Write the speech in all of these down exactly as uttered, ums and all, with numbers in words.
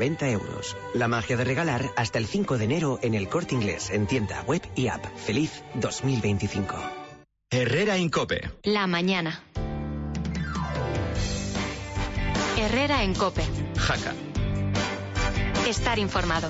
noventa euros. La magia de regalar hasta el cinco de enero en El Corte Inglés, en tienda, web y app. Feliz dos mil veinticinco. Herrera en COPE. La mañana. Herrera en COPE. Jaca. Estar informado.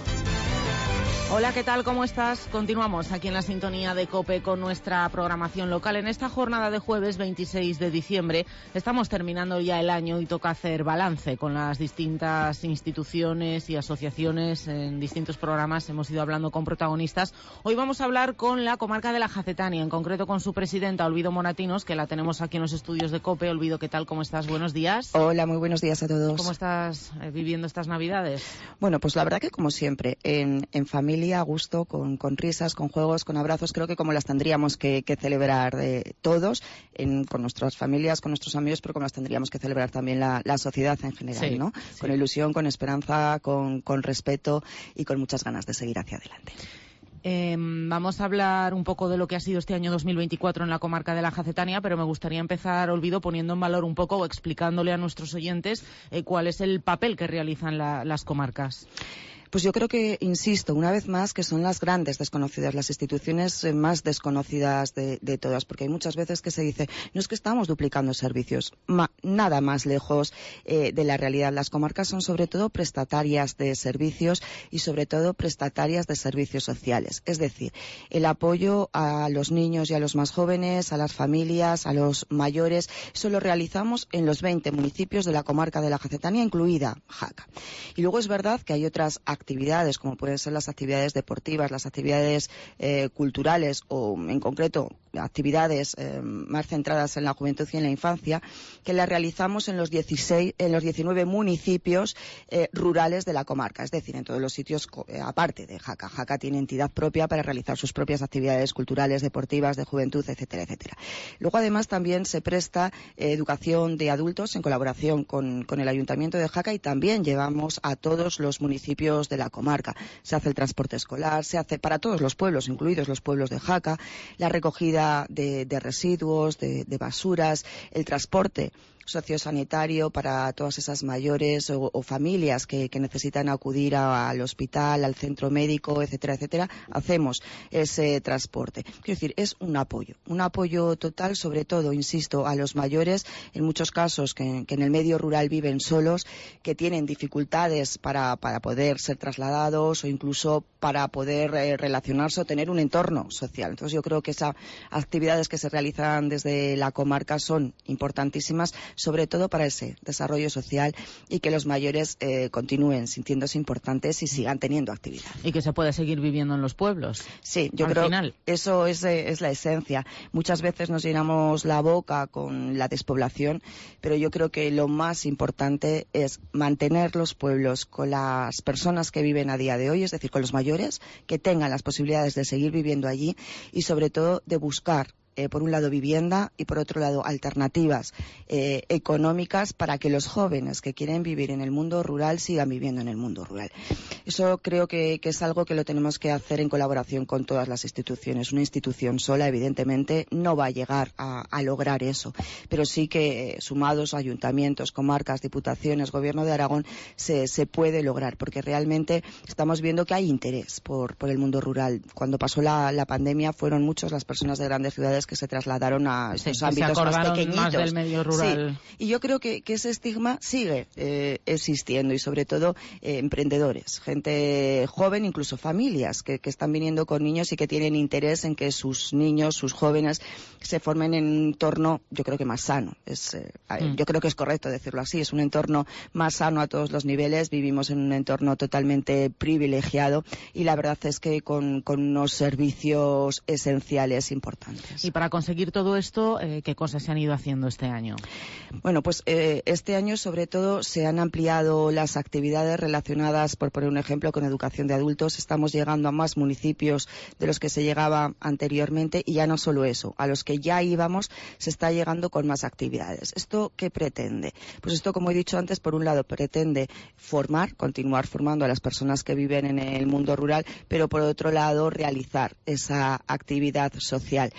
Hola, ¿qué tal? ¿Cómo estás? Continuamos aquí en la sintonía de COPE con nuestra programación local. En esta jornada de jueves veintiséis de diciembre estamos terminando ya el año y toca hacer balance con las distintas instituciones y asociaciones. En distintos programas hemos ido hablando con protagonistas. Hoy vamos a hablar con la comarca de la Jacetania, en concreto con su presidenta, Olvido Moratinos, que la tenemos aquí en los estudios de COPE. Olvido, ¿qué tal? ¿Cómo estás? Buenos días. Hola, muy buenos días a todos. ¿Cómo estás eh, viviendo estas Navidades? Bueno, pues la verdad que como siempre, en, en familia, a gusto, con, con risas, con juegos, con abrazos, creo que como las tendríamos que, que celebrar eh, todos, en, con nuestras familias, con nuestros amigos, pero como las tendríamos que celebrar también la, la sociedad en general, sí, ¿no? Sí. Con ilusión, con esperanza, con, con respeto y con muchas ganas de seguir hacia adelante. Eh, vamos a hablar un poco de lo que ha sido este año dos mil veinticuatro en la comarca de la Jacetania, pero me gustaría empezar, Olvido, poniendo en valor un poco o explicándole a nuestros oyentes eh, cuál es el papel que realizan la, las comarcas. Pues yo creo que, insisto, una vez más, que son las grandes desconocidas, las instituciones más desconocidas de, de todas, porque hay muchas veces que se dice, no es que estamos duplicando servicios, Ma, nada más lejos eh, de la realidad. Las comarcas son sobre todo prestatarias de servicios y sobre todo prestatarias de servicios sociales, es decir, el apoyo a los niños y a los más jóvenes, a las familias, a los mayores, eso lo realizamos en los veinte municipios de la comarca de la Jacetania, incluida Jaca. Y luego es verdad que hay otras actividades actividades, como pueden ser las actividades deportivas, las actividades eh, culturales o, en concreto, actividades eh, más centradas en la juventud y en la infancia, que las realizamos en los dieciséis, en los diecinueve municipios eh, rurales de la comarca, es decir, en todos los sitios eh, aparte de Jaca. Jaca tiene entidad propia para realizar sus propias actividades culturales, deportivas, de juventud, etcétera, etcétera. Luego, además, también se presta eh, educación de adultos en colaboración con, con el Ayuntamiento de Jaca y también llevamos a todos los municipios de la comarca. Se hace el transporte escolar, se hace para todos los pueblos, incluidos los pueblos de Jaca, la recogida de, de residuos, de, de basuras, el transporte sociosanitario para todas esas mayores o, o familias que, que necesitan acudir a, al hospital, al centro médico, etcétera, etcétera, hacemos ese transporte. Quiero decir, es un apoyo, un apoyo total, sobre todo, insisto, a los mayores, en muchos casos que, que en el medio rural viven solos, que tienen dificultades para, para poder ser trasladados o incluso para poder eh, relacionarse o tener un entorno social. Entonces yo creo que esas actividades que se realizan desde la comarca son importantísimas, sobre todo para ese desarrollo social y que los mayores eh, continúen sintiéndose importantes y sigan teniendo actividad. Y que se puede seguir viviendo en los pueblos. Sí, yo al creo final. que eso es, eh, es la esencia. Muchas veces nos llenamos la boca con la despoblación, pero yo creo que lo más importante es mantener los pueblos con las personas que viven a día de hoy, es decir, con los mayores, que tengan las posibilidades de seguir viviendo allí y sobre todo de buscar Eh, por un lado vivienda y por otro lado alternativas eh, económicas para que los jóvenes que quieren vivir en el mundo rural sigan viviendo en el mundo rural. Eso creo que, que es algo que lo tenemos que hacer en colaboración con todas las instituciones. Una institución sola, evidentemente, no va a llegar a, a lograr eso, pero sí que eh, sumados ayuntamientos, comarcas, diputaciones, Gobierno de Aragón, se, se puede lograr, porque realmente estamos viendo que hay interés por, por el mundo rural. Cuando pasó la, la pandemia fueron muchas las personas de grandes ciudades que se trasladaron a estos sí, ámbitos se más pequeñitos. Más del medio rural. Sí. Y yo creo que, que ese estigma sigue eh, existiendo y sobre todo eh, emprendedores, gente joven, incluso familias que, que están viniendo con niños y que tienen interés en que sus niños, sus jóvenes se formen en un entorno, yo creo que más sano. Es, eh, mm. Yo creo que es correcto decirlo así, es un entorno más sano a todos los niveles, vivimos en un entorno totalmente privilegiado y la verdad es que con, con unos servicios esenciales importantes. Y para conseguir todo esto, eh, ¿qué cosas se han ido haciendo este año? Bueno, pues eh, este año sobre todo se han ampliado las actividades relacionadas, por poner un ejemplo, con educación de adultos. Estamos llegando a más municipios de los que se llegaba anteriormente y ya no solo eso, a los que ya íbamos se está llegando con más actividades. ¿Esto qué pretende? Pues esto, como he dicho antes, por un lado pretende formar, continuar formando a las personas que viven en el mundo rural, pero por otro lado realizar esa actividad social. Tú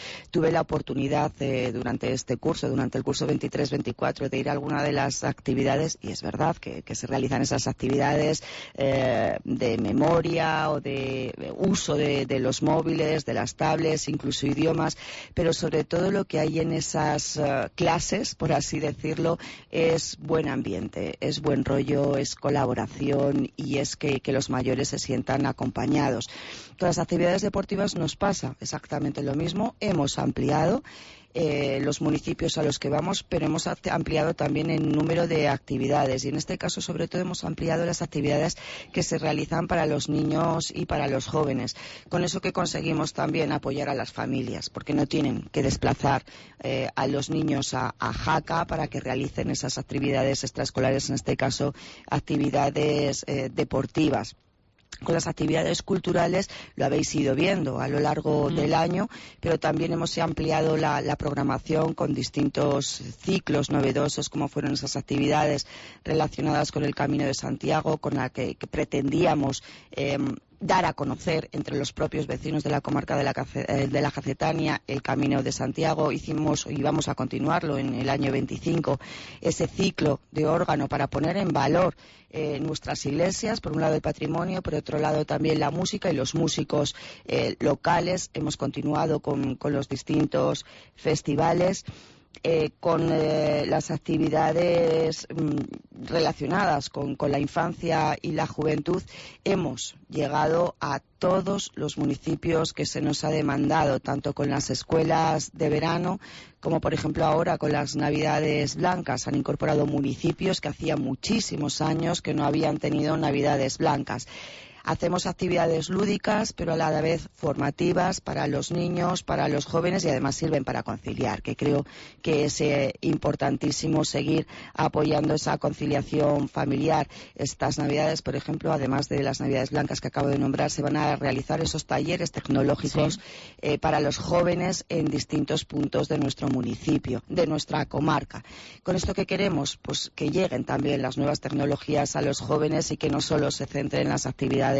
tuve la oportunidad eh, durante este curso, durante el curso veintitrés veinticuatro, de ir a alguna de las actividades, y es verdad que, que se realizan esas actividades eh, de memoria o de uso de, de los móviles, de las tablets, incluso idiomas, pero sobre todo lo que hay en esas uh, clases, por así decirlo, es buen ambiente, es buen rollo, es colaboración y es que, que los mayores se sientan acompañados. Con las actividades deportivas nos pasa exactamente lo mismo. Hemos ampliado eh, los municipios a los que vamos, pero hemos ampliado también el número de actividades y en este caso sobre todo hemos ampliado las actividades que se realizan para los niños y para los jóvenes. Con eso que conseguimos también apoyar a las familias, porque no tienen que desplazar eh, a los niños a, a Jaca para que realicen esas actividades extraescolares, en este caso actividades eh, deportivas. Con las actividades culturales lo habéis ido viendo a lo largo mm. del año, pero también hemos ampliado la, la programación con distintos ciclos novedosos, como fueron esas actividades relacionadas con el Camino de Santiago, con la que, que pretendíamos eh, dar a conocer entre los propios vecinos de la comarca de la, de la Jacetania el Camino de Santiago. Hicimos y vamos a continuarlo en el año veinticinco, ese ciclo de órgano para poner en valor eh, nuestras iglesias, por un lado el patrimonio, por otro lado también la música y los músicos eh, locales. Hemos continuado con, con los distintos festivales. Eh, con eh, las actividades mm, relacionadas con, con la infancia y la juventud, hemos llegado a todos los municipios que se nos ha demandado, tanto con las escuelas de verano como, por ejemplo, ahora con las Navidades Blancas. Han incorporado municipios que hacía muchísimos años que no habían tenido Navidades Blancas. Hacemos actividades lúdicas, pero a la vez formativas para los niños, para los jóvenes y además sirven para conciliar, que creo que es eh, importantísimo seguir apoyando esa conciliación familiar. Estas Navidades, por ejemplo, además de las Navidades Blancas que acabo de nombrar, se van a realizar esos talleres tecnológicos sí. eh, para los jóvenes en distintos puntos de nuestro municipio, de nuestra comarca. ¿Con esto qué queremos? Pues que lleguen también las nuevas tecnologías a los jóvenes y que no solo se centren en las actividades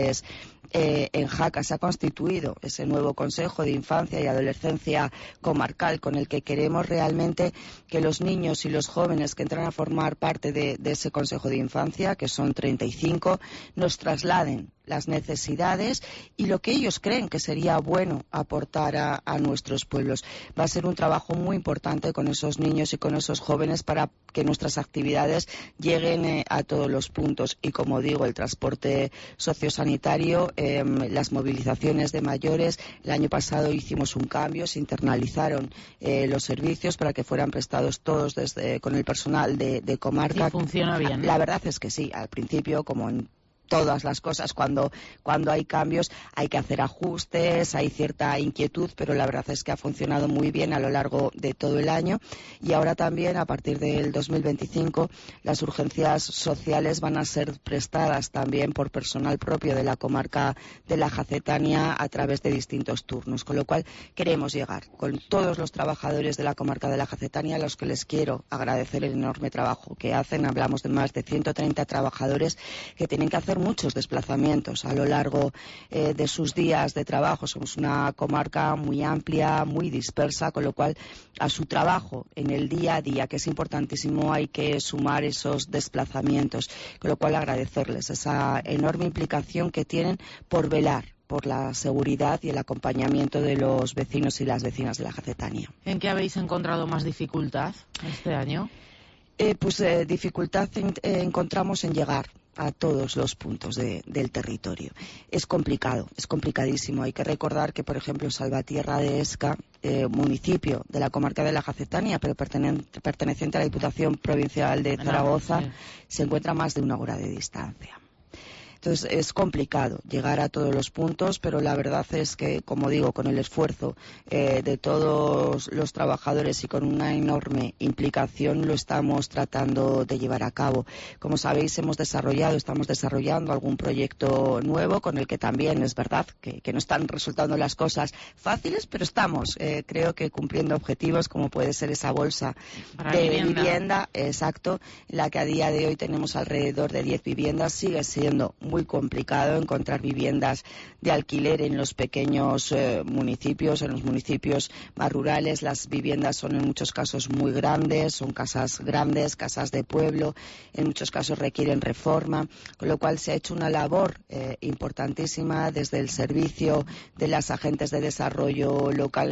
Eh, en Jaca. Se ha constituido ese nuevo Consejo de Infancia y Adolescencia Comarcal, con el que queremos realmente que los niños y los jóvenes que entran a formar parte de, de ese Consejo de Infancia, que son treinta y cinco, nos trasladen las necesidades y lo que ellos creen que sería bueno aportar a, a nuestros pueblos. Va a ser un trabajo muy importante con esos niños y con esos jóvenes para que nuestras actividades lleguen eh, a todos los puntos. Y como digo, el transporte sociosanitario, eh, las movilizaciones de mayores. El año pasado hicimos un cambio, se internalizaron eh, los servicios para que fueran prestados todos desde, con el personal de, de comarca. Y funciona bien, ¿no? La verdad es que sí, al principio, como en todas las cosas, cuando, cuando hay cambios hay que hacer ajustes, hay cierta inquietud, pero la verdad es que ha funcionado muy bien a lo largo de todo el año. Y ahora también, a partir del dos mil veinticinco, las urgencias sociales van a ser prestadas también por personal propio de la comarca de la Jacetania a través de distintos turnos, con lo cual queremos llegar con todos los trabajadores de la comarca de la Jacetania, a los que les quiero agradecer el enorme trabajo que hacen. Hablamos de más de ciento treinta trabajadores que tienen que hacer muchos desplazamientos a lo largo eh, de sus días de trabajo. Somos una comarca muy amplia, muy dispersa, con lo cual a su trabajo en el día a día, que es importantísimo, hay que sumar esos desplazamientos, con lo cual agradecerles esa enorme implicación que tienen por velar por la seguridad y el acompañamiento de los vecinos y las vecinas de la Jacetania. ¿En qué habéis encontrado más dificultad este año? Eh, pues eh, dificultad en, eh, encontramos en llegar a todos los puntos de, del territorio. Es complicado, es complicadísimo. Hay que recordar que, por ejemplo, Salvatierra de Esca, eh, municipio de la comarca de la Jacetania, pero pertene, perteneciente a la Diputación Provincial de Zaragoza, no, sí. se encuentra a más de una hora de distancia. Entonces es complicado llegar a todos los puntos, pero la verdad es que, como digo, con el esfuerzo eh, de todos los trabajadores y con una enorme implicación lo estamos tratando de llevar a cabo. Como sabéis, hemos desarrollado, estamos desarrollando algún proyecto nuevo con el que también es verdad que, que no están resultando las cosas fáciles, pero estamos, eh, creo que cumpliendo objetivos, como puede ser esa bolsa Para de vivienda. vivienda, exacto, en la que a día de hoy tenemos alrededor de diez viviendas. Sigue siendo muy muy complicado encontrar viviendas de alquiler en los pequeños eh, municipios, en los municipios más rurales. Las viviendas son en muchos casos muy grandes, son casas grandes, casas de pueblo, en muchos casos requieren reforma, con lo cual se ha hecho una labor eh, importantísima desde el servicio de las agentes de desarrollo local